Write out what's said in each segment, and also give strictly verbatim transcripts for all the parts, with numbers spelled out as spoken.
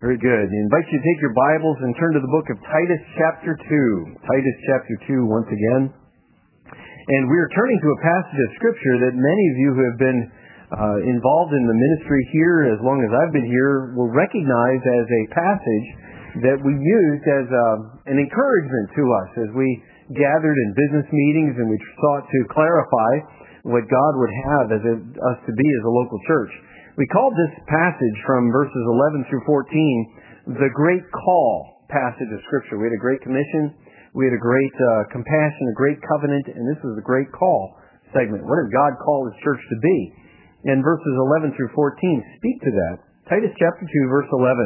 Very good. I invite you to take your Bibles and turn to the book of Titus chapter two. Titus chapter two once again. And we are turning to a passage of Scripture that many of you who have been uh, involved in the ministry here as long as I've been here will recognize as a passage that we used as uh, an encouragement to us as we gathered in business meetings and we sought to clarify what God would have as a, us to be as a local church. We called this passage from verses eleven through fourteen the Great Call passage of Scripture. We had a Great Commission, we had a Great uh, Compassion, a Great Covenant, and this is the Great Call segment. What does God call His church to be? And verses eleven through fourteen speak to that. Titus chapter two, verse eleven.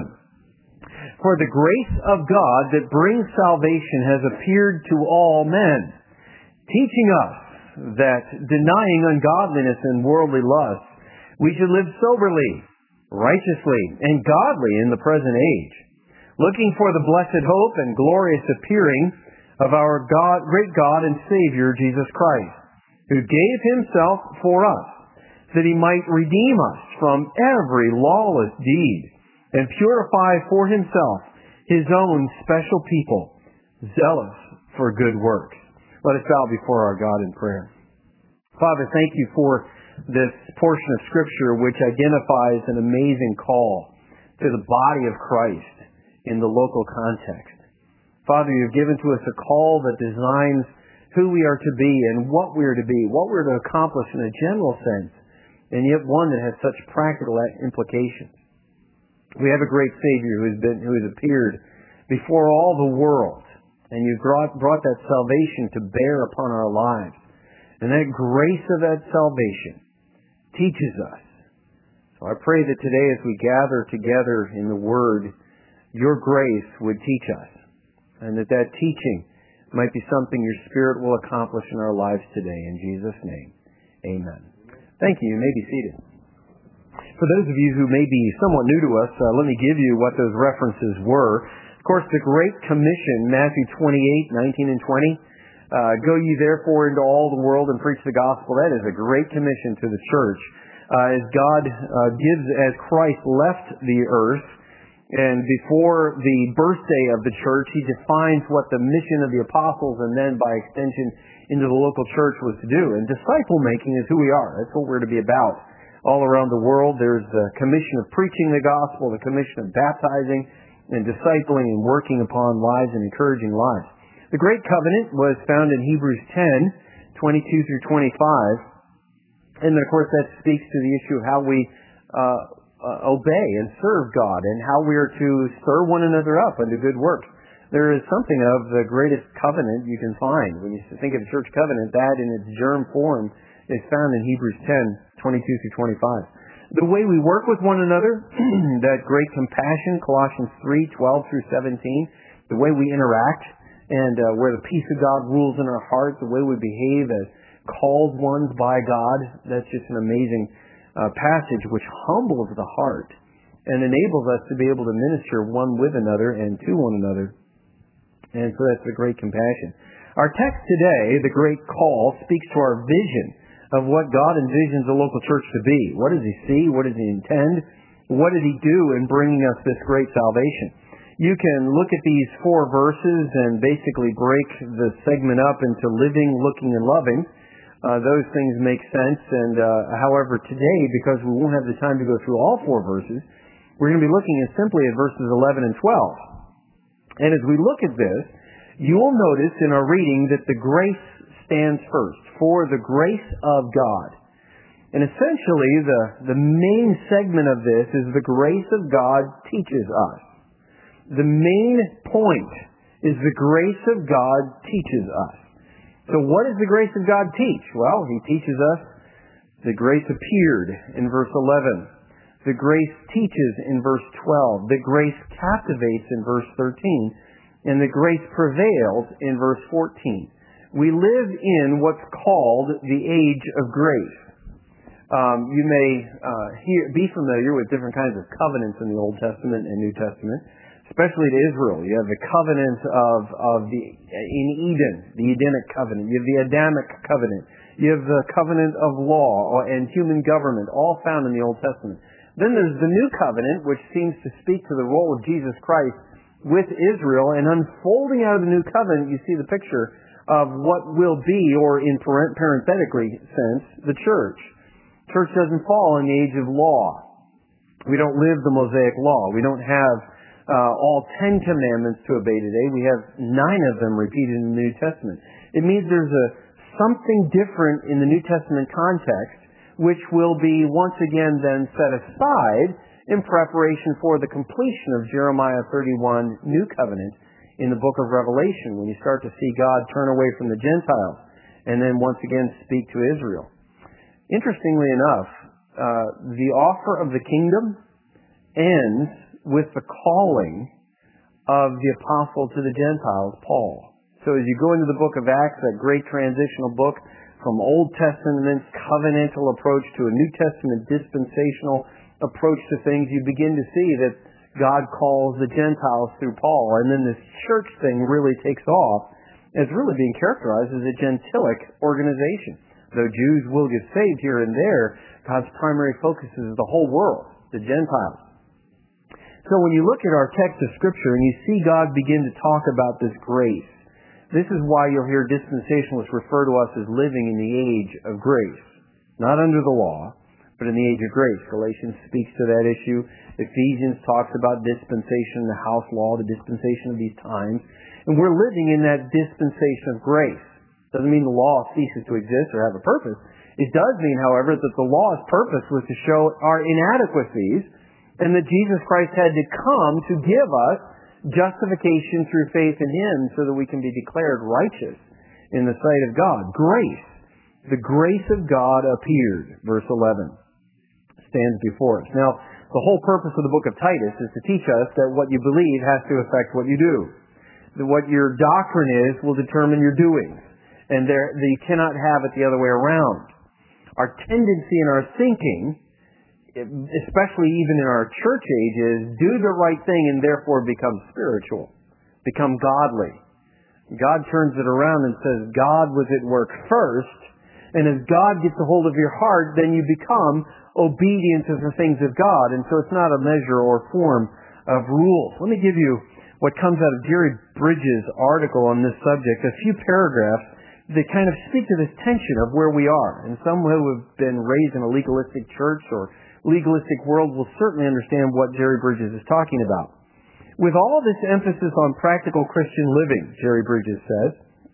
For the grace of God that brings salvation has appeared to all men, teaching us that denying ungodliness and worldly lusts, we should live soberly, righteously, and godly in the present age, looking for the blessed hope and glorious appearing of our God, great God and Savior, Jesus Christ, who gave Himself for us, that He might redeem us from every lawless deed and purify for Himself His own special people, zealous for good works. Let us bow before our God in prayer. Father, thank You for this portion of Scripture which identifies an amazing call to the body of Christ in the local context. Father, You've given to us a call that designs who we are to be and what we are to be, what we're to accomplish in a general sense, and yet one that has such practical implications. We have a great Savior who has been, who has appeared before all the world, and You've brought, brought that salvation to bear upon our lives. And that grace of that salvation teaches us. So I pray that today as we gather together in the Word, Your grace would teach us, and that that teaching might be something Your Spirit will accomplish in our lives today. In Jesus' name, amen. Thank you. You may be seated. For those of you who may be somewhat new to us, uh, let me give you what those references were. Of course, the Great Commission, Matthew twenty-eight, nineteen and twenty. Uh, Go ye therefore into all the world and preach the gospel. That is a great commission to the church. Uh, as God uh, gives, as Christ left the earth, and before the birthday of the church, He defines what the mission of the apostles and then by extension into the local church was to do. And disciple making is who we are. That's what we're to be about. All around the world, there's the commission of preaching the gospel, the commission of baptizing and discipling and working upon lives and encouraging lives. The Great Covenant was found in Hebrews ten, twenty-two through twenty-five. And of course that speaks to the issue of how we uh, uh, obey and serve God and how we are to stir one another up unto good works. There is something of the greatest covenant you can find. When you think of the church covenant, that in its germ form is found in Hebrews ten, twenty-two through twenty-five. The way we work with one another, that great compassion, Colossians three, twelve through seventeen, the way we interact, and uh, where the peace of God rules in our heart, the way we behave as called ones by God, that's just an amazing uh, passage which humbles the heart and enables us to be able to minister one with another and to one another. And so that's the great compassion. Our text today, the Great Call, speaks to our vision of what God envisions a local church to be. What does He see? What does He intend? What did He do in bringing us this great salvation? You can look at these four verses and basically break the segment up into living, looking, and loving. Uh, those things make sense. And uh, however, today, because we won't have the time to go through all four verses, we're going to be looking at simply at verses eleven and twelve. And as we look at this, you will notice in our reading that the grace stands first, for the grace of God. And essentially, the, the main segment of this is the grace of God teaches us. The main point is the grace of God teaches us. So what does the grace of God teach? Well, He teaches us the grace appeared in verse eleven. The grace teaches in verse twelve. The grace captivates in verse thirteen. And the grace prevails in verse fourteen. We live in what's called the age of grace. Um, you may uh, hear, be familiar with different kinds of covenants in the Old Testament and New Testament. Especially to Israel. You have the covenant of, of the, in Eden, the Edenic covenant. You have the Adamic covenant. You have the covenant of law and human government, all found in the Old Testament. Then there's the New Covenant, which seems to speak to the role of Jesus Christ with Israel. And unfolding out of the New Covenant, you see the picture of what will be, or in parenthetically sense, the church. Church doesn't fall in the age of law. We don't live the Mosaic Law. We don't have uh, all Ten Commandments to obey today. We have nine of them repeated in the New Testament. It means there's a something different in the New Testament context, which will be once again then set aside in preparation for the completion of Jeremiah thirty-one New Covenant in the book of Revelation, when you start to see God turn away from the Gentiles and then once again speak to Israel. Interestingly enough, uh, the offer of the kingdom ends with the calling of the apostle to the Gentiles, Paul. So as you go into the book of Acts, that great transitional book from Old Testament covenantal approach to a New Testament dispensational approach to things, you begin to see that God calls the Gentiles through Paul. And then this church thing really takes off as really being characterized as a gentilic organization. Though Jews will get saved here and there, God's primary focus is the whole world, the Gentiles. So when you look at our text of Scripture and you see God begin to talk about this grace, this is why you'll hear dispensationalists refer to us as living in the age of grace. Not under the law, but in the age of grace. Galatians speaks to that issue. Ephesians talks about dispensation, the house law, the dispensation of these times. And we're living in that dispensation of grace. Doesn't mean the law ceases to exist or have a purpose. It does mean, however, that the law's purpose was to show our inadequacies and that Jesus Christ had to come to give us justification through faith in Him so that we can be declared righteous in the sight of God. Grace. The grace of God appeared, verse eleven, stands before us. Now, the whole purpose of the book of Titus is to teach us that what you believe has to affect what you do. That what your doctrine is will determine your doings. And there, you cannot have it the other way around. Our tendency in our thinking, especially even in our church age, is do the right thing and therefore become spiritual, become godly. God turns it around and says God was at work first, and as God gets a hold of your heart, then you become obedient to the things of God. And so it's not a measure or form of rules. Let me give you what comes out of Jerry Bridges' article on this subject, a few paragraphs that kind of speak to this tension of where we are. And some who have been raised in a legalistic church or legalistic world will certainly understand what Jerry Bridges is talking about. With all this emphasis on practical Christian living, Jerry Bridges says,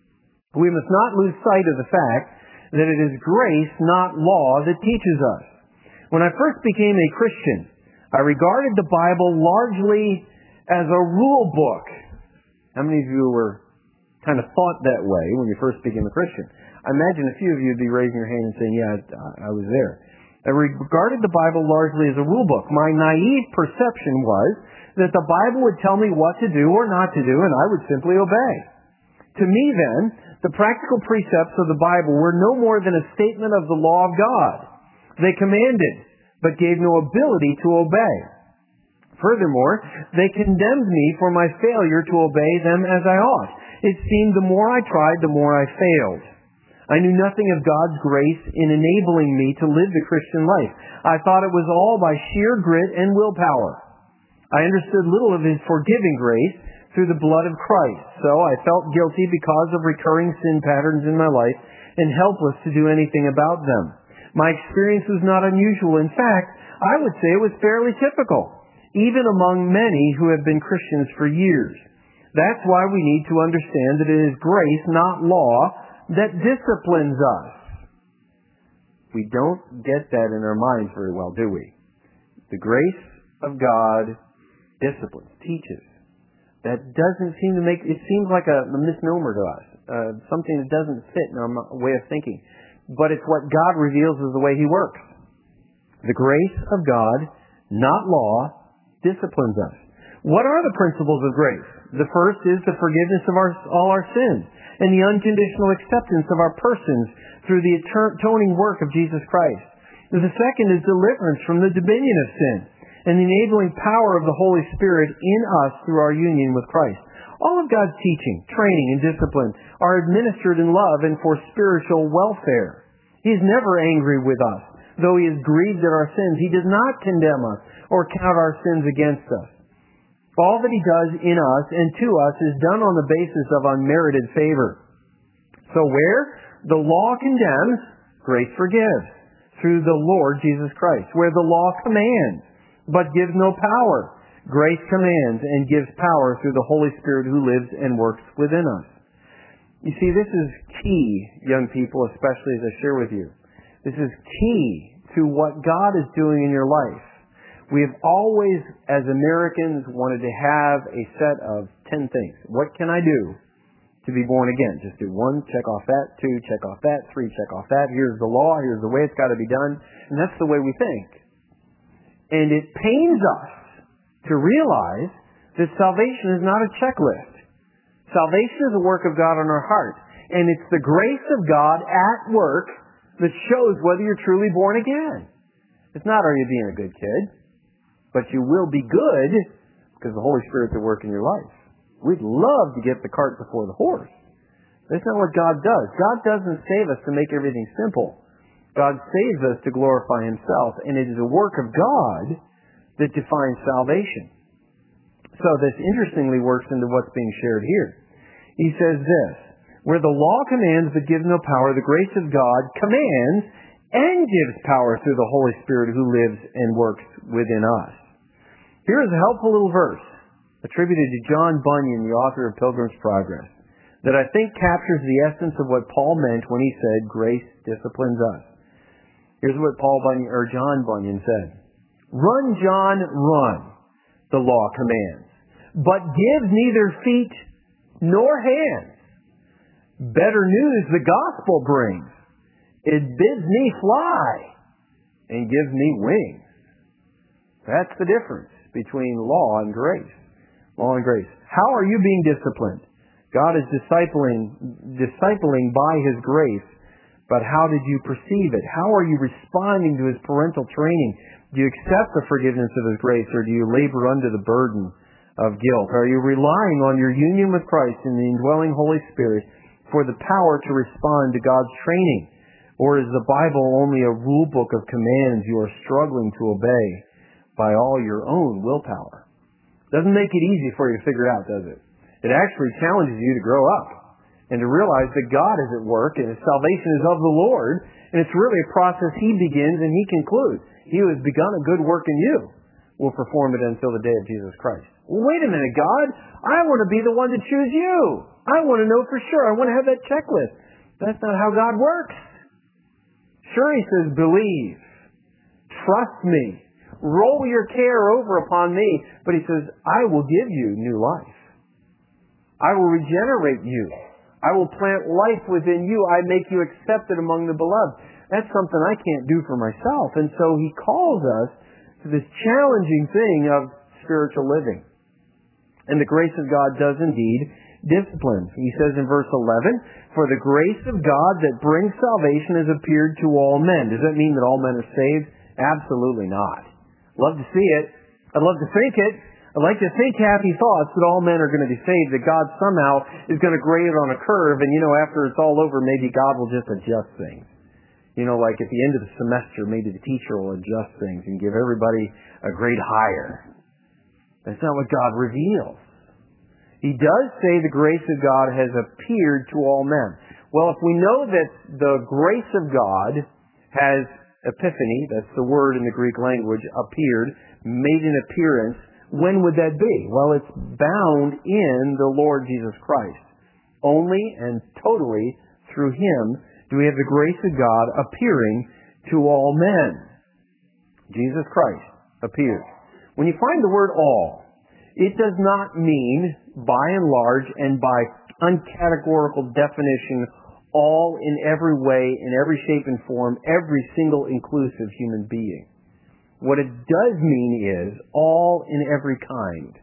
we must not lose sight of the fact that it is grace, not law, that teaches us. When I first became a Christian, I regarded the Bible largely as a rule book. How many of you were kind of thought that way when you first became a Christian? I imagine a few of you would be raising your hand and saying, yeah, I, I was there. I regarded the Bible largely as a rule book. My naive perception was that the Bible would tell me what to do or not to do, and I would simply obey. To me then, the practical precepts of the Bible were no more than a statement of the law of God. They commanded, but gave no ability to obey. Furthermore, they condemned me for my failure to obey them as I ought. It seemed the more I tried, the more I failed. I knew nothing of God's grace in enabling me to live the Christian life. I thought it was all by sheer grit and willpower. I understood little of His forgiving grace through the blood of Christ, so I felt guilty because of recurring sin patterns in my life and helpless to do anything about them. My experience was not unusual. In fact, I would say it was fairly typical, even among many who have been Christians for years. That's why we need to understand that it is grace, not law, that disciplines us. We don't get that in our minds very well, do we? The grace of God disciplines, teaches. That doesn't seem to make, it seems like a, a misnomer to us, uh, something that doesn't fit in our way of thinking. But it's what God reveals as the way He works. The grace of God, not law, disciplines us. What are the principles of grace? The first is the forgiveness of our, all our sins and the unconditional acceptance of our persons through the atoning work of Jesus Christ. The second is deliverance from the dominion of sin and the enabling power of the Holy Spirit in us through our union with Christ. All of God's teaching, training, and discipline are administered in love and for spiritual welfare. He is never angry with us, though He is grieved at our sins, He does not condemn us or count our sins against us. All that He does in us and to us is done on the basis of unmerited favor. So where the law condemns, grace forgives through the Lord Jesus Christ. Where the law commands, but gives no power, grace commands and gives power through the Holy Spirit who lives and works within us. You see, this is key, young people, especially as I share with you. This is key to what God is doing in your life. We have always, as Americans, wanted to have a set of ten things. What can I do to be born again? Just do one, check off that, two, check off that, three, check off that. Here's the law, here's the way it's got to be done. And that's the way we think. And it pains us to realize that salvation is not a checklist. Salvation is a work of God on our heart. And it's the grace of God at work that shows whether you're truly born again. It's not, are you being a good kid? But you will be good because the Holy Spirit's at work in your life. We'd love to get the cart before the horse. That's not what God does. God doesn't save us to make everything simple. God saves us to glorify Himself, and it is a work of God that defines salvation. So this interestingly works into what's being shared here. He says this, where the law commands but gives no power, the grace of God commands and gives power through the Holy Spirit who lives and works within us. Here is a helpful little verse attributed to John Bunyan, the author of Pilgrim's Progress, that I think captures the essence of what Paul meant when he said, grace disciplines us. Here's what Paul Bunyan, or John Bunyan said. Run, John, run, the law commands, but give neither feet nor hands. Better news the gospel brings. It bids me fly and gives me wings. That's the difference between law and grace. Law and grace. How are you being disciplined? God is discipling, discipling by His grace, but how did you perceive it? How are you responding to His parental training? Do you accept the forgiveness of His grace, or do you labor under the burden of guilt? Are you relying on your union with Christ and the indwelling Holy Spirit for the power to respond to God's training? Or is the Bible only a rule book of commands you are struggling to obey by all your own willpower? Doesn't make it easy for you to figure out, does it? It actually challenges you to grow up and to realize that God is at work and His salvation is of the Lord, and it's really a process He begins and He concludes. He who has begun a good work in you will perform it until the day of Jesus Christ. Well, wait a minute, God. I want to be the one to choose you. I want to know for sure. I want to have that checklist. That's not how God works. Sure, He says, believe. Trust me. Roll your care over upon me. But He says, I will give you new life. I will regenerate you. I will plant life within you. I make you accepted among the beloved. That's something I can't do for myself. And so He calls us to this challenging thing of spiritual living. And the grace of God does indeed discipline. He says in verse eleven, for the grace of God that brings salvation has appeared to all men. Does that mean that all men are saved? Absolutely not. Love to see it. I'd love to think it. I'd like to think happy thoughts that all men are going to be saved, that God somehow is going to grade it on a curve, and, you know, after it's all over, maybe God will just adjust things. You know, like at the end of the semester, maybe the teacher will adjust things and give everybody a grade higher. That's not what God reveals. He does say the grace of God has appeared to all men. Well, if we know that the grace of God has epiphany, that's the word in the Greek language, appeared, made an appearance, when would that be? Well, it's bound in the Lord Jesus Christ. Only and totally through Him do we have the grace of God appearing to all men. Jesus Christ appears. When you find the word all, it does not mean, by and large and by uncategorical definition, all in every way, in every shape and form, every single inclusive human being. What it does mean is all in every kind.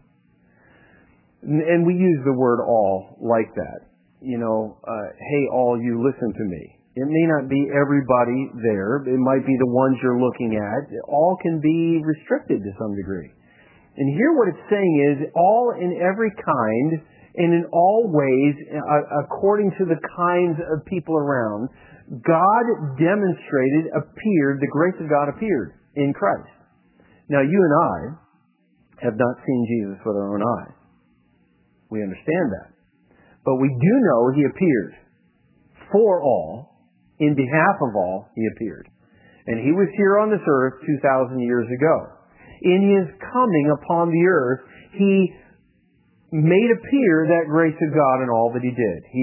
And we use the word all like that. You know, uh, hey, all you, listen to me. It may not be everybody there. It might be the ones you're looking at. All can be restricted to some degree. And here what it's saying is all in every kind and in all ways, uh, according to the kinds of people around, God demonstrated, appeared, the grace of God appeared in Christ. Now, you and I have not seen Jesus with our own eyes. We understand that. But we do know He appeared for all, in behalf of all, He appeared. And He was here on this earth two thousand years ago. In His coming upon the earth, He made appear that grace of God in all that He did. He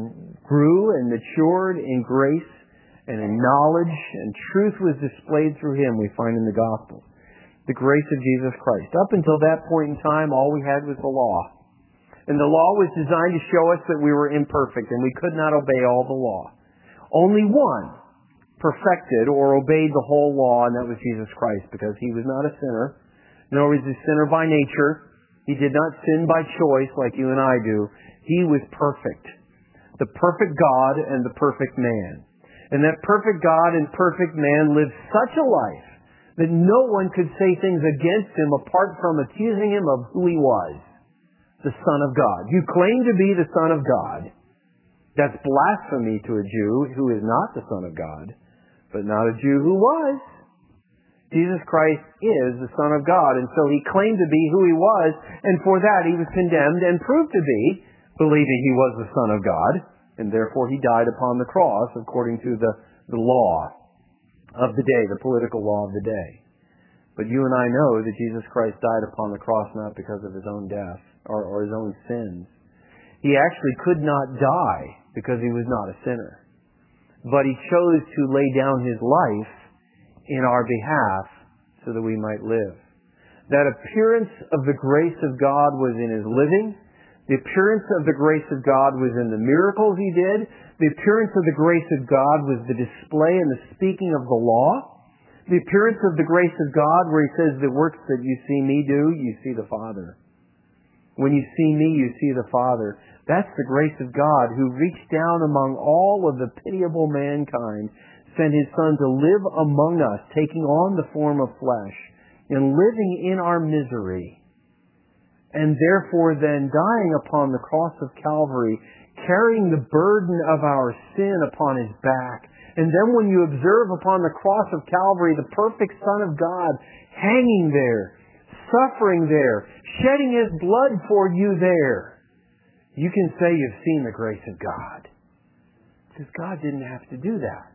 grew and matured in grace and in knowledge, and truth was displayed through Him, we find in the Gospels. The grace of Jesus Christ. Up until that point in time, all we had was the law. And the law was designed to show us that we were imperfect and we could not obey all the law. Only one perfected or obeyed the whole law, and that was Jesus Christ, because He was not a sinner, nor was He a sinner by nature. He did not sin by choice like you and I do. He was perfect. The perfect God and the perfect man. And that perfect God and perfect man lived such a life that no one could say things against Him apart from accusing Him of who He was. The Son of God. You claim to be the Son of God. That's blasphemy to a Jew who is not the Son of God, but not a Jew who was. Jesus Christ is the Son of God, and so He claimed to be who He was, and for that He was condemned and proved to be, believing He was the Son of God, and therefore He died upon the cross according to the, the law of the day, the political law of the day. But you and I know that Jesus Christ died upon the cross not because of His own death or, or His own sins. He actually could not die because He was not a sinner. But He chose to lay down His life in our behalf so that we might live. That appearance of the grace of God was in His living. The appearance of the grace of God was in the miracles He did. The appearance of the grace of God was the display and the speaking of the law. The appearance of the grace of God where He says, the works that you see me do, you see the Father. When you see me, you see the Father. That's the grace of God who reached down among all of the pitiable mankind, sent His Son to live among us, taking on the form of flesh and living in our misery. And therefore then dying upon the cross of Calvary, carrying the burden of our sin upon His back. And then when you observe upon the cross of Calvary the perfect Son of God hanging there, suffering there, shedding His blood for you there, you can say you've seen the grace of God. Because God didn't have to do that.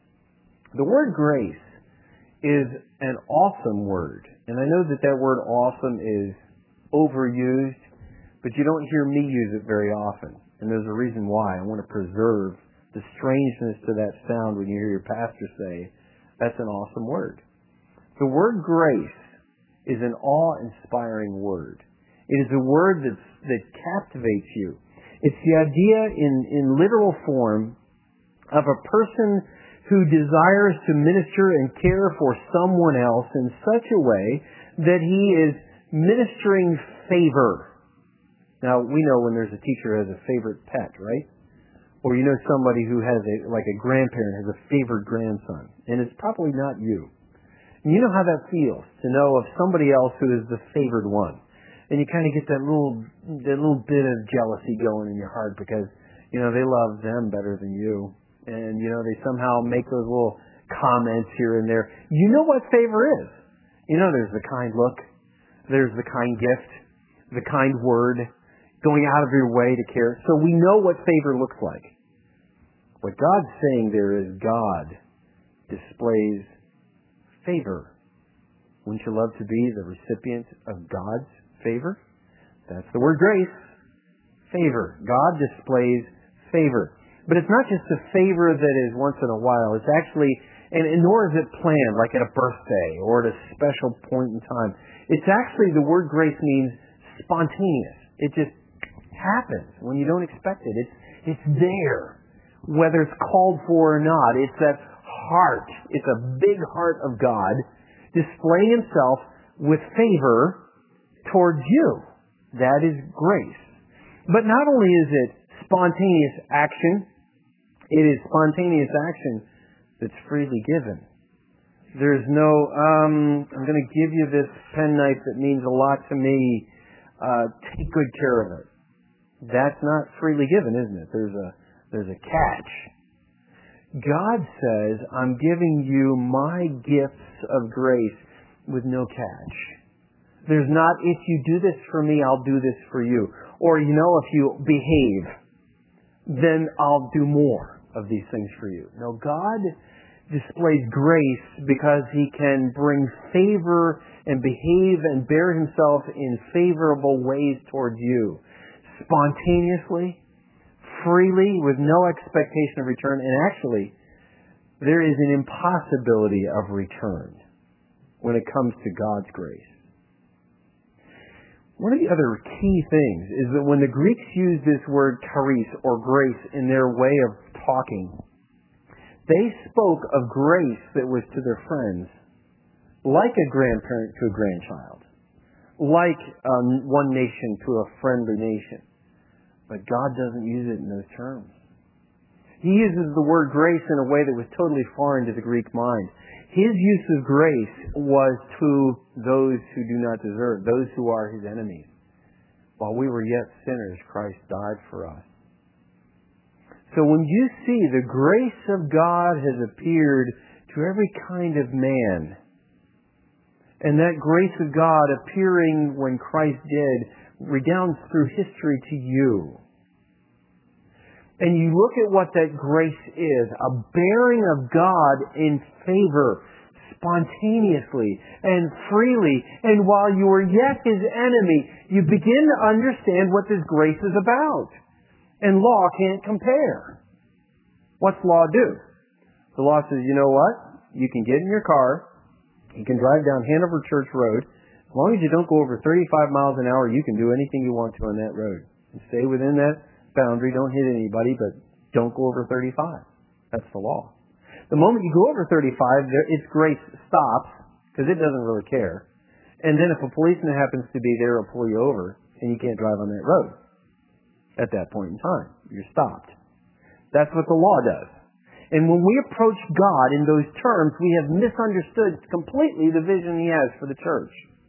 The word grace is an awesome word. And I know that that word awesome is overused, but you don't hear me use it very often. And there's a reason why. I want to preserve the strangeness to that sound when you hear your pastor say, that's an awesome word. The word grace is an awe-inspiring word. It is a word that's, that captivates you. It's the idea in, in literal form of a person who desires to minister and care for someone else in such a way that he is ministering favor. Now, we know when there's a teacher who has a favorite pet, right? Or you know somebody who has a, like a grandparent has a favored grandson. And it's probably not you. And you know how that feels to know of somebody else who is the favored one. And you kind of get that little, that little bit of jealousy going in your heart because, you know, they love them better than you. And, you know, they somehow make those little comments here and there. You know what favor is. You know, there's the kind look. There's the kind gift. The kind word. Going out of your way to care. So we know what favor looks like. What God's saying there is God displays favor. Wouldn't you love to be the recipient of God's favor? That's the word grace. Favor. God displays favor. But it's not just a favor that is once in a while. It's actually, and, and nor is it planned like at a birthday or at a special point in time. It's actually, the word grace means spontaneous. It just happens when you don't expect it. It's, it's there. Whether it's called for or not, it's that heart. It's a big heart of God displaying Himself with favor towards you. That is grace. But not only is it spontaneous action, it is spontaneous action that's freely given. There's no, um, I'm going to give you this penknife that means a lot to me. Uh, take good care of it. That's not freely given, isn't it? There's a There's a catch. God says, I'm giving you my gifts of grace with no catch. There's not, if you do this for me, I'll do this for you. Or, you know, if you behave, then I'll do more of these things for you. No, God displays grace because He can bring favor and behave and bear Himself in favorable ways towards you. Spontaneously, freely, with no expectation of return. And actually, there is an impossibility of return when it comes to God's grace. One of the other key things is that when the Greeks used this word charis, or grace, in their way of talking, they spoke of grace that was to their friends like a grandparent to a grandchild, like um, one nation to a friendly nation. But God doesn't use it in those terms. He uses the word grace in a way that was totally foreign to the Greek mind. His use of grace was to those who do not deserve, those who are His enemies. While we were yet sinners, Christ died for us. So when you see the grace of God has appeared to every kind of man, and that grace of God appearing when Christ did redounds through history to you, and you look at what that grace is, a bearing of God in favor, spontaneously and freely, and while you are yet His enemy, you begin to understand what this grace is about. And law can't compare. What's law do? The law says, you know what? You can get in your car, you can drive down Hanover Church Road. As long as you don't go over thirty-five miles an hour, you can do anything you want to on that road. And stay within that boundary, don't hit anybody, but don't go over thirty-five. That's the law. The moment you go over thirty-five, its grace stops, because it doesn't really care. And then if a policeman happens to be there, he'll pull you over, and you can't drive on that road. At that point in time, you're stopped. That's what the law does. And when we approach God in those terms, we have misunderstood completely the vision He has for the church.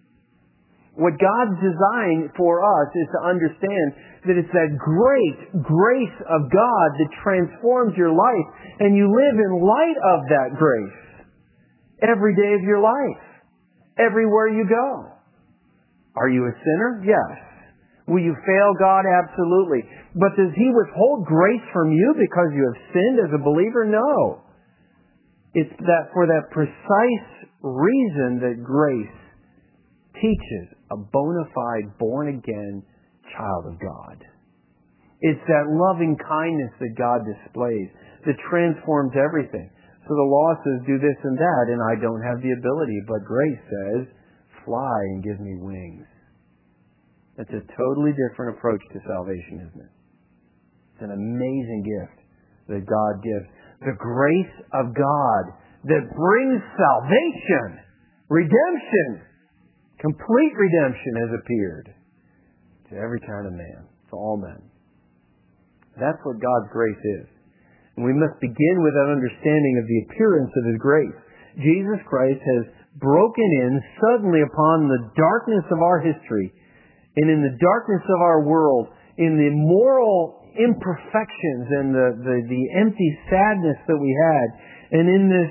What God's design for us is to understand that it's that great grace of God that transforms your life, and you live in light of that grace every day of your life, everywhere you go. Are you a sinner? Yes. Will you fail God? Absolutely. But does He withhold grace from you because you have sinned as a believer? No. It's that for that precise reason that grace teaches a bona fide, born-again child of God. It's that loving kindness that God displays that transforms everything. So the law says, do this and that, and I don't have the ability. But grace says, fly and give me wings. It's a totally different approach to salvation, isn't it? It's an amazing gift that God gives. The grace of God that brings salvation, redemption, complete redemption has appeared to every kind of man, to all men. That's what God's grace is. And we must begin with that understanding of the appearance of His grace. Jesus Christ has broken in suddenly upon the darkness of our history, and in the darkness of our world, in the moral imperfections and the, the, the empty sadness that we had, and in this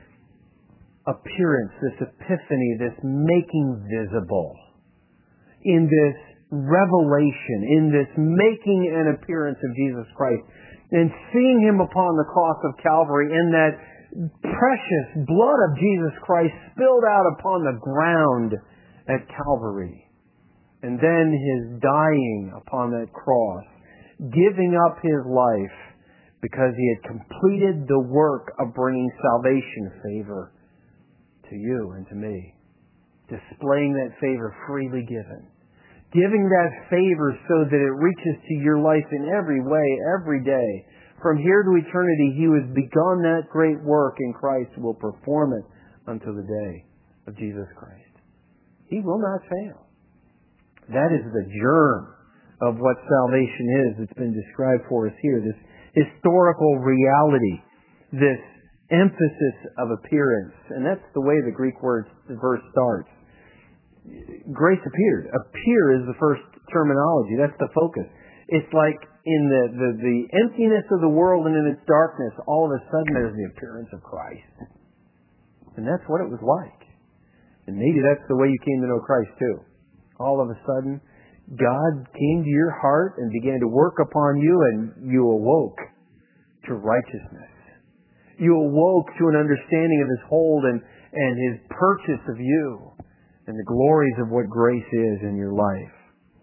appearance, this epiphany, this making visible, in this revelation, in this making an appearance of Jesus Christ, and seeing Him upon the cross of Calvary, and that precious blood of Jesus Christ spilled out upon the ground at Calvary. And then His dying upon that cross, giving up His life because He had completed the work of bringing salvation favor to you and to me. Displaying that favor freely given. Giving that favor so that it reaches to your life in every way, every day. From here to eternity, He who has begun that great work in Christ will perform it until the day of Jesus Christ. He will not fail. That is the germ of what salvation is that's been described for us here. This historical reality, this emphasis of appearance. And that's the way the Greek word, the verse starts. Grace appeared. Appear is the first terminology. That's the focus. It's like in the, the, the emptiness of the world and in its darkness, all of a sudden there's the appearance of Christ. And that's what it was like. And maybe that's the way you came to know Christ too. All of a sudden, God came to your heart and began to work upon you, and you awoke to righteousness. You awoke to an understanding of His hold and, and His purchase of you and the glories of what grace is in your life.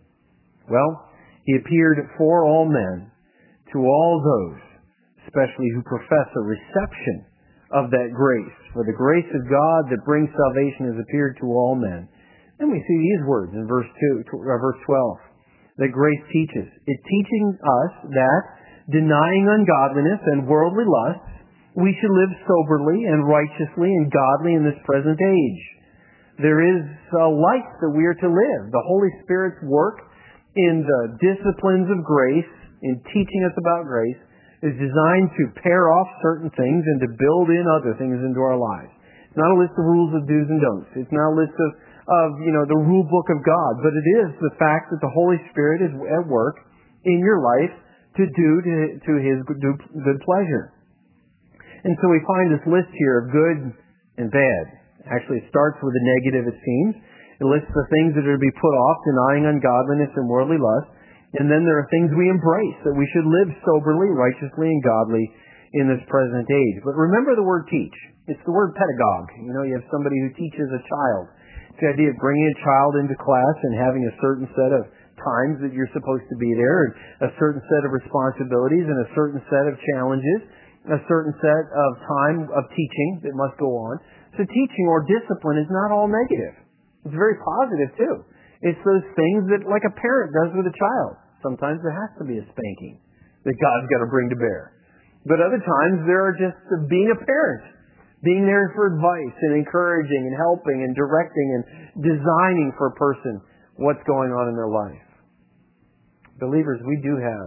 Well, He appeared for all men, to all those, especially who profess a reception of that grace. For the grace of God that brings salvation has appeared to all men. And we see these words in verse two, uh, verse twelve, that grace teaches. It's teaching us that, denying ungodliness and worldly lusts, we should live soberly and righteously and godly in this present age. There is a life that we are to live. The Holy Spirit's work in the disciplines of grace, in teaching us about grace, is designed to pare off certain things and to build in other things into our lives. It's not a list of rules of do's and don'ts. It's not a list of, of you know, the rule book of God, but it is the fact that the Holy Spirit is at work in your life to do to, to His good, good pleasure. And so we find this list here of good and bad. Actually, it starts with a negative, it seems. It lists the things that are to be put off, denying ungodliness and worldly lust. And then there are things we embrace, that we should live soberly, righteously, and godly in this present age. But remember the word teach. It's the word pedagogue. You know, you have somebody who teaches a child. It's the idea of bringing a child into class and having a certain set of times that you're supposed to be there, and a certain set of responsibilities, and a certain set of challenges, a certain set of time of teaching that must go on. So teaching or discipline is not all negative. It's very positive too. It's those things that, like a parent does with a child. Sometimes there has to be a spanking that God's got to bring to bear. But other times there are just being a parent, being there for advice and encouraging and helping and directing and designing for a person what's going on in their life. Believers, we do have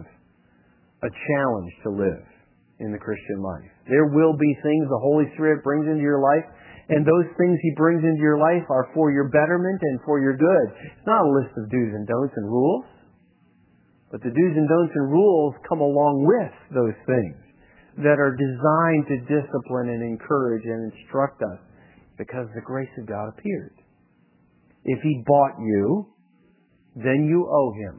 a challenge to live in the Christian life. There will be things the Holy Spirit brings into your life, and those things He brings into your life are for your betterment and for your good. It's not a list of do's and don'ts and rules, but the do's and don'ts and rules come along with those things that are designed to discipline and encourage and instruct us because the grace of God appeared. If He bought you, then you owe Him.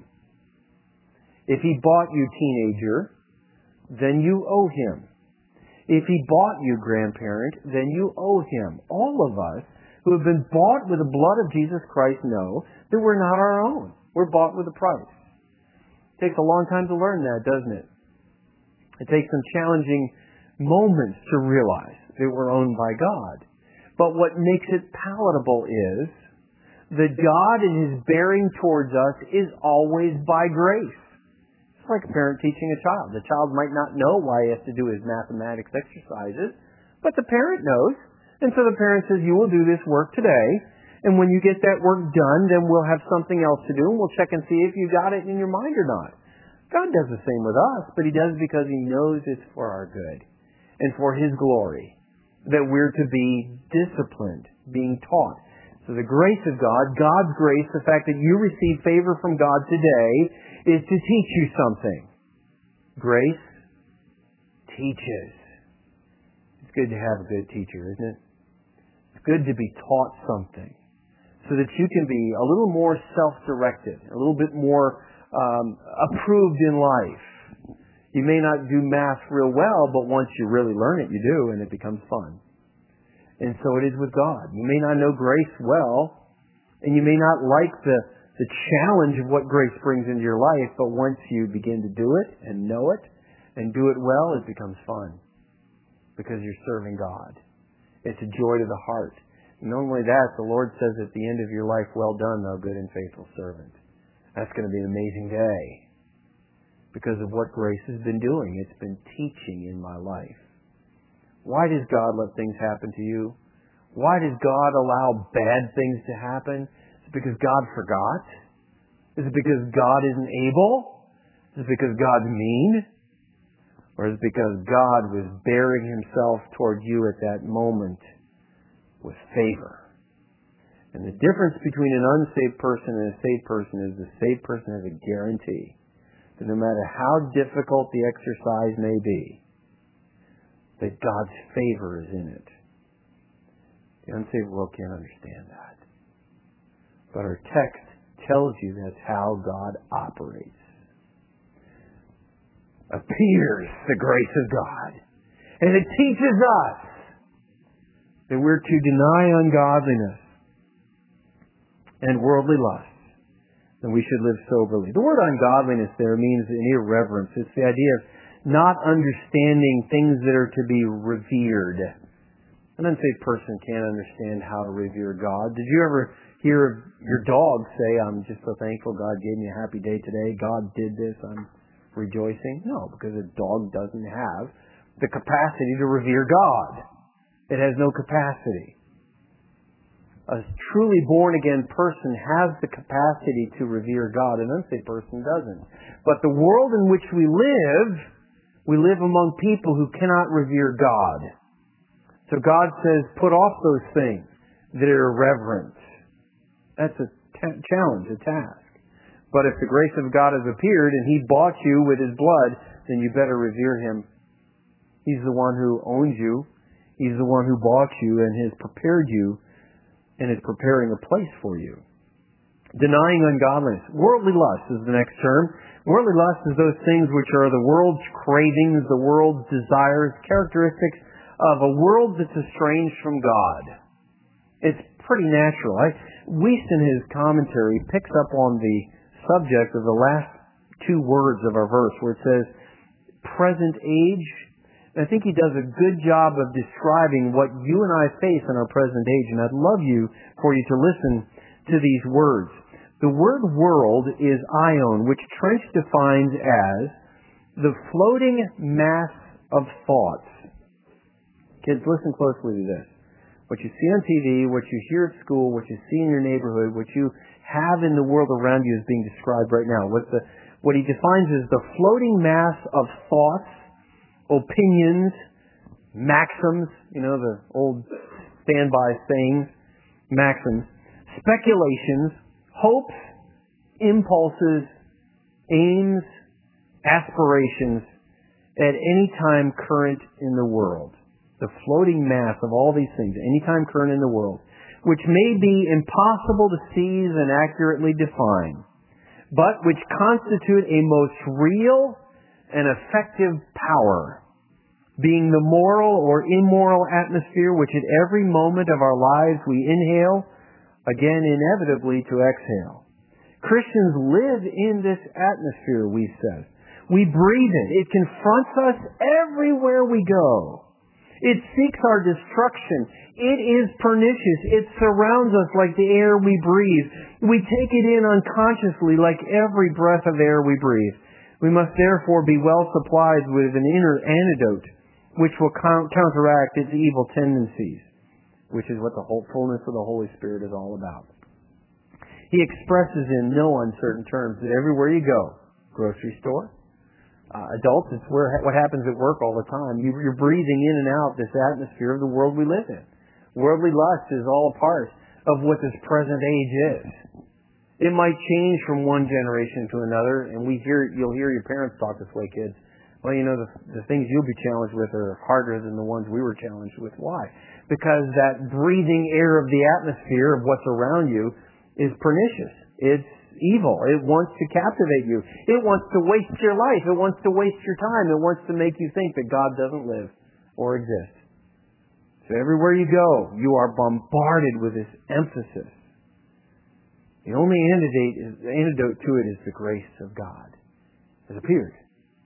If He bought you, teenager, then you owe Him. If He bought you, grandparent, then you owe Him. All of us who have been bought with the blood of Jesus Christ know that we're not our own. We're bought with a price. It takes a long time to learn that, doesn't it? It takes some challenging moments to realize that we're owned by God. But what makes it palatable is that God in His bearing towards us is always by grace. It's like a parent teaching a child. The child might not know why he has to do his mathematics exercises, but the parent knows. And so the parent says, you will do this work today, and when you get that work done, then we'll have something else to do, and we'll check and see if you got it in your mind or not. God does the same with us, but He does it because He knows it's for our good and for His glory, that we're to be disciplined, being taught. So the grace of God, God's grace, the fact that you receive favor from God today, is to teach you something. Grace teaches. It's good to have a good teacher, isn't it? It's good to be taught something so that you can be a little more self-directed, a little bit more um, approved in life. You may not do math real well, but once you really learn it, you do, and it becomes fun. And so it is with God. You may not know grace well, and you may not like the, the challenge of what grace brings into your life, but once you begin to do it and know it and do it well, it becomes fun because you're serving God. It's a joy to the heart. And not only that, the Lord says at the end of your life, well done, thou good and faithful servant. That's going to be an amazing day because of what grace has been doing. It's been teaching in my life. Why does God let things happen to you? Why does God allow bad things to happen? Is it because God forgot? Is it because God isn't able? Is it because God's mean? Or is it because God was bearing Himself toward you at that moment with favor? And the difference between an unsaved person and a saved person is the saved person has a guarantee that no matter how difficult the exercise may be, that God's favor is in it. The unsaved world can't understand that. But our text tells you that's how God operates. Appears the grace of God. And it teaches us that we're to deny ungodliness and worldly lust, and we should live soberly. The word ungodliness there means an irreverence. It's the idea of not understanding things that are to be revered. An unsaved person can't understand how to revere God. Did you ever hear your dog say, I'm just so thankful God gave me a happy day today. God did this. I'm rejoicing. No, because a dog doesn't have the capacity to revere God. It has no capacity. A truly born-again person has the capacity to revere God. An unsaved person doesn't. But the world in which we live, we live among people who cannot revere God. So God says, put off those things that are irreverent. That's a t- challenge, a task. But if the grace of God has appeared and He bought you with His blood, then you better revere Him. He's the one who owns you. He's the one who bought you and has prepared you and is preparing a place for you. Denying ungodliness. Worldly lust is the next term. Worldly lust is those things which are the world's cravings, the world's desires, characteristics of a world that's estranged from God. It's pretty natural. I, Weiss in his commentary picks up on the subject of the last two words of our verse where it says, present age. I think he does a good job of describing what you and I face in our present age, and I'd love you for you to listen to these words. The word world is ion, which Trench defines as the floating mass of thoughts. Kids, listen closely to this. What you see on T V, what you hear at school, what you see in your neighborhood, what you have in the world around you is being described right now. What, the, what he defines as the floating mass of thoughts, opinions, maxims, you know, the old standby sayings, maxims, speculations, hopes, impulses, aims, aspirations at any time current in the world. The floating mass of all these things, any time current in the world, which may be impossible to seize and accurately define, but which constitute a most real and effective power, being the moral or immoral atmosphere which at every moment of our lives we inhale, again inevitably to exhale. Christians live in this atmosphere, we said. We breathe it. It confronts us everywhere we go. It seeks our destruction. It is pernicious. It surrounds us like the air we breathe. We take it in unconsciously like every breath of air we breathe. We must therefore be well supplied with an inner antidote which will counteract its evil tendencies, which is what the whole fullness of the Holy Spirit is all about. He expresses in no uncertain terms that everywhere you go, grocery store, uh, adults, it's where what happens at work all the time. You, you're breathing in and out this atmosphere of the world we live in. Worldly lust is all a part of what this present age is. It might change from one generation to another, and we hear you'll hear your parents talk this way, kids. Well, you know, the, the things you'll be challenged with are harder than the ones we were challenged with. Why? Because that breathing air of the atmosphere of what's around you is pernicious. It's evil. It wants to captivate you. It wants to waste your life. It wants to waste your time. It wants to make you think that God doesn't live or exist. So everywhere you go, you are bombarded with this emphasis. The only antidote, is, the antidote to it is the grace of God has appeared.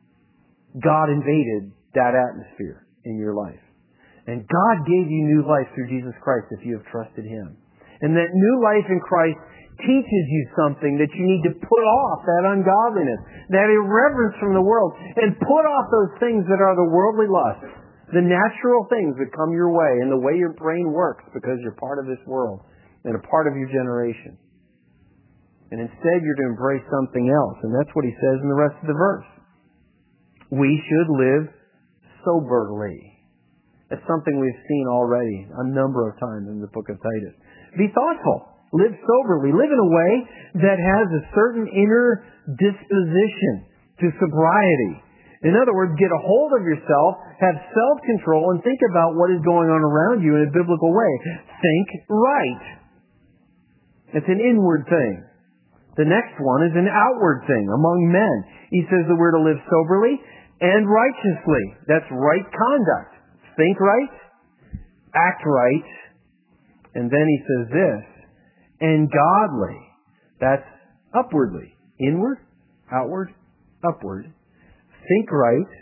God invaded that atmosphere in your life. And God gave you new life through Jesus Christ if you have trusted Him. And that new life in Christ teaches you something that you need to put off, that ungodliness, that irreverence from the world, and put off those things that are the worldly lusts, the natural things that come your way and the way your brain works because you're part of this world and a part of your generation. And instead you're to embrace something else. And that's what he says in the rest of the verse. We should live soberly. That's something we've seen already a number of times in the book of Titus. Be thoughtful. Live soberly. Live in a way that has a certain inner disposition to sobriety. In other words, get a hold of yourself, have self-control, and think about what is going on around you in a biblical way. Think right. It's an inward thing. The next one is an outward thing among men. He says that we're to live soberly and righteously. That's right conduct. Think right, act right, and then he says this, and godly. That's upwardly. Inward, outward, upward. Think right,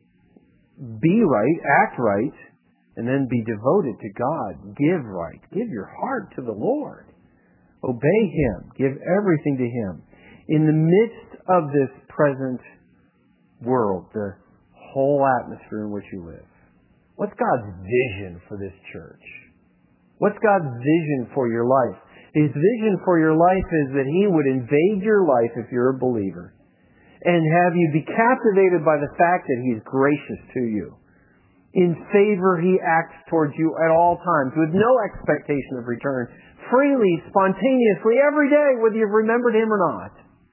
be right, act right, and then be devoted to God. Give right. Give your heart to the Lord. Obey Him. Give everything to Him. In the midst of this present world, the whole atmosphere in which you live, what's God's vision for this church? What's God's vision for your life? His vision for your life is that He would invade your life if you're a believer, and have you be captivated by the fact that He's gracious to you. In favor He acts towards you at all times, with no expectation of return, freely, spontaneously, every day, whether you've remembered Him or not.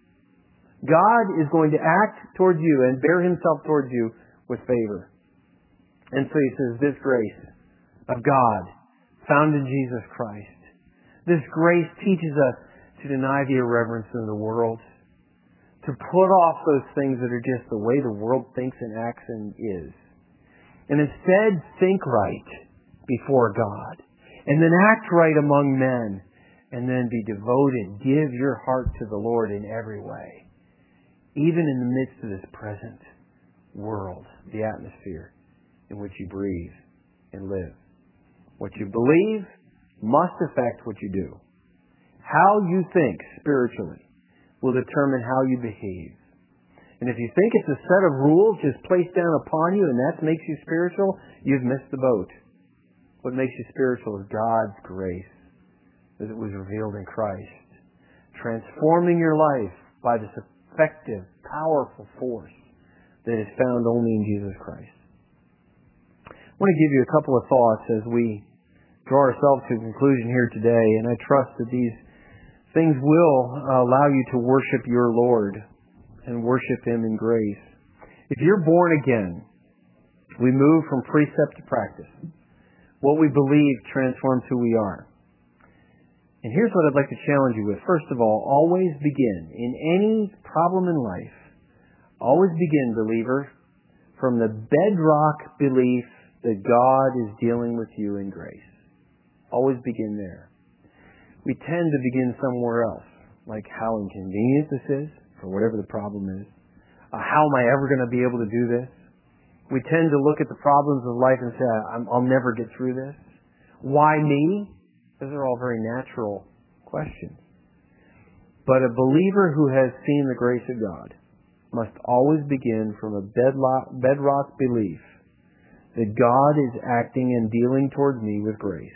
God is going to act towards you and bear Himself towards you with favor. And so He says, this grace of God, found in Jesus Christ, this grace teaches us to deny the irreverence of the world, to put off those things that are just the way the world thinks and acts and is. And instead, think right before God. And then act right among men. And then be devoted. Give your heart to the Lord in every way. Even in the midst of this present world, the atmosphere in which you breathe and live. What you believe must affect what you do. How you think spiritually will determine how you behave. And if you think it's a set of rules just placed down upon you and that makes you spiritual, you've missed the boat. What makes you spiritual is God's grace as it was revealed in Christ, transforming your life by this effective, powerful force that is found only in Jesus Christ. I want to give you a couple of thoughts as we draw ourselves to a conclusion here today, and I trust that these things will allow you to worship your Lord and worship Him in grace. If you're born again, we move from precept to practice. What we believe transforms who we are. And here's what I'd like to challenge you with. First of all, always begin. In any problem in life, always begin, believer, from the bedrock belief that God is dealing with you in grace. Always begin there. We tend to begin somewhere else, like how inconvenient this is, or whatever the problem is. Uh, how am I ever going to be able to do this? We tend to look at the problems of life and say, I'm, I'll never get through this. Why me? Those are all very natural questions. But a believer who has seen the grace of God must always begin from a bedrock, bedrock belief that God is acting and dealing towards me with grace.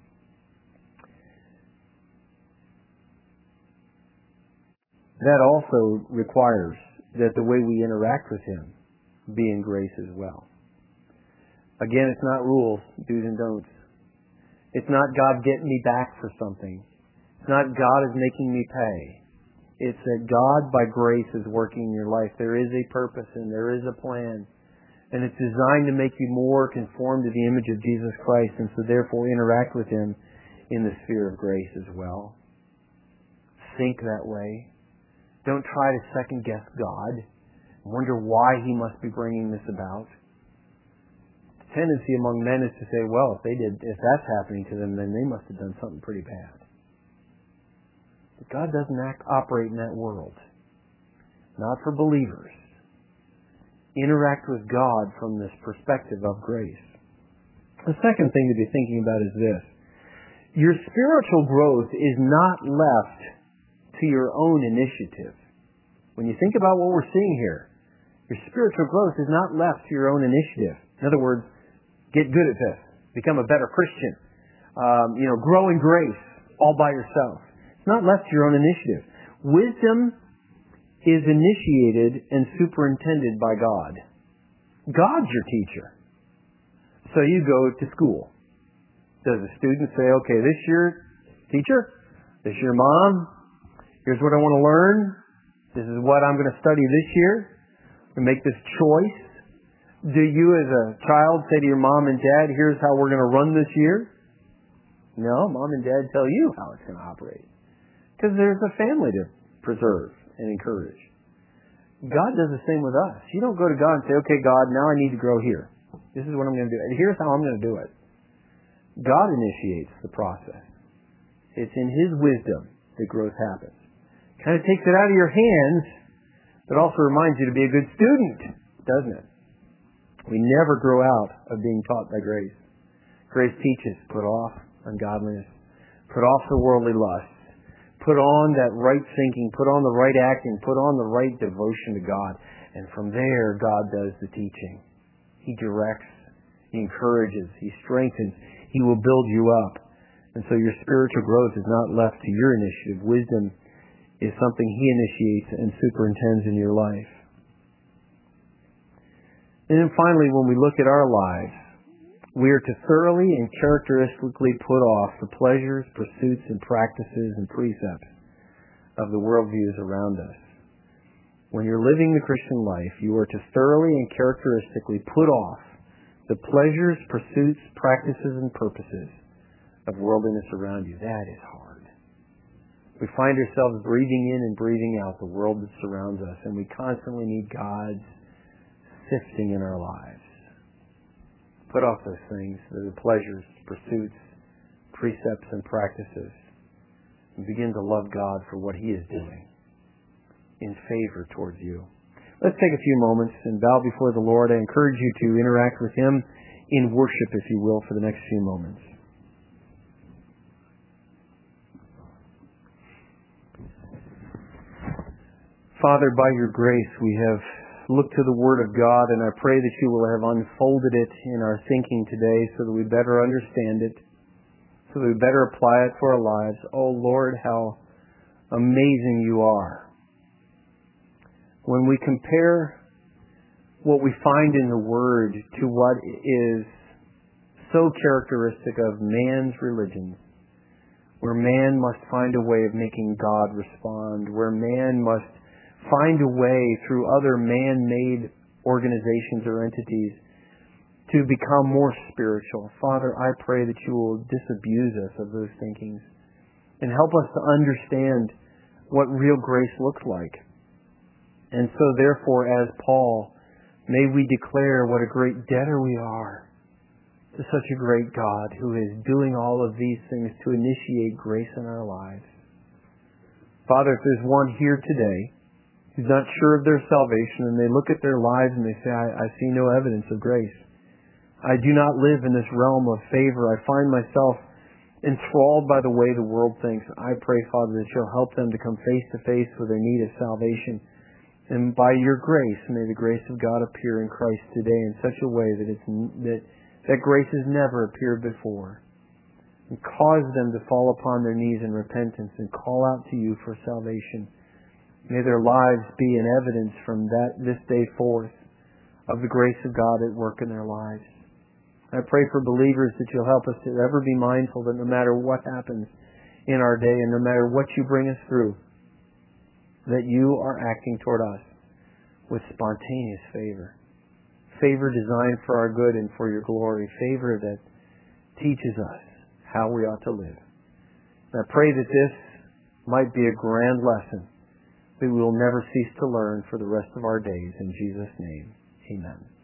That also requires that the way we interact with Him be in grace as well. Again, it's not rules, do's and don'ts. It's not God getting me back for something. It's not God is making me pay. It's that God, by grace, is working in your life. There is a purpose and there is a plan. And it's designed to make you more conformed to the image of Jesus Christ, and so therefore interact with Him in the sphere of grace as well. Think that way. Don't try to second-guess God and wonder why He must be bringing this about. The tendency among men is to say, well, if they did, if that's happening to them, then they must have done something pretty bad. But God doesn't act, operate in that world. Not for believers. Interact with God from this perspective of grace. The second thing to be thinking about is this. Your spiritual growth is not left to your own initiative. When you think about what we're seeing here, your spiritual growth is not left to your own initiative. In other words, get good at this, become a better Christian, um, you know, grow in grace all by yourself. It's not left to your own initiative. Wisdom is initiated and superintended by God. God's your teacher. So you go to school. Does the student say, okay, this year, teacher, this year, mom, here's what I want to learn. This is what I'm going to study this year. and make this choice? Do you as a child say to your mom and dad, here's how we're going to run this year? No, mom and dad tell you how it's going to operate. Because there's a family to preserve and encourage. God does the same with us. You don't go to God and say, okay, God, now I need to grow here. This is what I'm going to do. And here's how I'm going to do it. God initiates the process. It's in His wisdom that growth happens. Kind of takes it out of your hands, but also reminds you to be a good student, doesn't it? We never grow out of being taught by grace. Grace teaches, put off ungodliness, put off the worldly lusts, put on that right thinking, put on the right acting, put on the right devotion to God. And from there, God does the teaching. He directs, He encourages, He strengthens, He will build you up. And so your spiritual growth is not left to your initiative. Wisdom is something He initiates and superintends in your life. And then finally, when we look at our lives, we are to thoroughly and characteristically put off the pleasures, pursuits, and practices and precepts of the worldviews around us. When you're living the Christian life, you are to thoroughly and characteristically put off the pleasures, pursuits, practices, and purposes of worldliness around you. That is hard. We find ourselves breathing in and breathing out the world that surrounds us, and we constantly need God's sifting in our lives. Put off those things, the pleasures, pursuits, precepts, and practices, and begin to love God for what He is doing in favor towards you. Let's take a few moments and bow before the Lord. I encourage you to interact with Him in worship, if you will, for the next few moments. Father, by your grace, we have looked to the Word of God, and I pray that you will have unfolded it in our thinking today so that we better understand it, so that we better apply it for our lives. Oh Lord, how amazing you are. When we compare what we find in the Word to what is so characteristic of man's religion, where man must find a way of making God respond, where man must find a way through other man-made organizations or entities to become more spiritual. Father, I pray that you will disabuse us of those thinkings and help us to understand what real grace looks like. And so therefore, as Paul, may we declare what a great debtor we are to such a great God who is doing all of these things to initiate grace in our lives. Father, if there's one here today who's not sure of their salvation, and they look at their lives and they say, I, I see no evidence of grace. I do not live in this realm of favor. I find myself enthralled by the way the world thinks. I pray, Father, that you'll help them to come face to face with their need of salvation. And by your grace, may the grace of God appear in Christ today in such a way that it's that, that grace has never appeared before. And cause them to fall upon their knees in repentance and call out to you for salvation. May their lives be an evidence from that this day forth of the grace of God at work in their lives. I pray for believers that you'll help us to ever be mindful that no matter what happens in our day and no matter what you bring us through, that you are acting toward us with spontaneous favor. Favor designed for our good and for your glory. Favor that teaches us how we ought to live. And I pray that this might be a grand lesson that we will never cease to learn for the rest of our days. In Jesus' name, amen.